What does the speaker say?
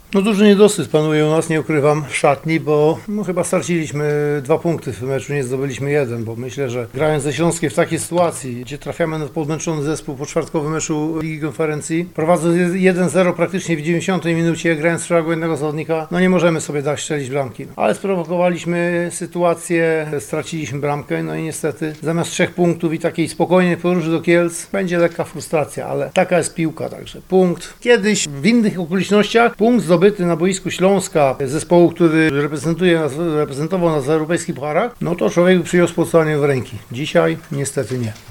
No duży niedosyt panuje u nas, nie ukrywam, w szatni, bo chyba straciliśmy 2 punkty w tym meczu, nie zdobyliśmy 1, bo myślę, że grając ze Śląskiem w takiej sytuacji, gdzie trafiamy na podmęczony zespół po czwartkowym meczu Ligi Konferencji, prowadząc 1-0 praktycznie w 90 minucie, grając w szeregu jednego zawodnika, no nie możemy sobie dać strzelić bramki. Ale sprowokowaliśmy sytuację, straciliśmy bramkę, no i niestety zamiast 3 punktów i takiej spokojnej podróży do Kielc będzie lekka frustracja, ale taka jest piłka, także punkt. Kiedyś w innych okolicznościach punkt zdobyty na boisku Śląska, zespołu, który reprezentował nas w europejskich pucharach, no to człowiek przyjął spotkanie w ręki. Dzisiaj niestety nie.